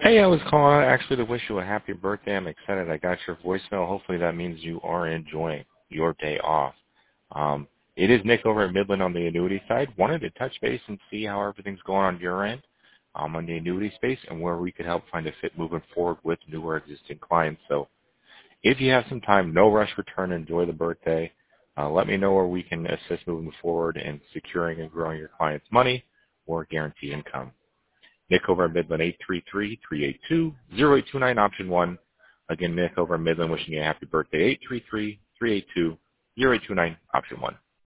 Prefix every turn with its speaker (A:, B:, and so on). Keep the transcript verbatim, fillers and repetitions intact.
A: Hey, I was calling actually to wish you a happy birthday. I'm excited. I got your voicemail. Hopefully that means you are enjoying your day off. Um, it is Nick over at Midland on the annuity side. Wanted to touch base and see how everything's going on your end um, on the annuity space and where we could help find a fit moving forward with new or existing clients. So if you have some time, no rush return, enjoy the birthday. Uh, let me know where we can assist moving forward in securing and growing your clients' money or guarantee income. Nick over at Midland, eight three three, three eight two, zero eight two nine, option one. Again, Nick over at Midland wishing you a happy birthday, eight three three, three eight two, zero eight two nine, option one.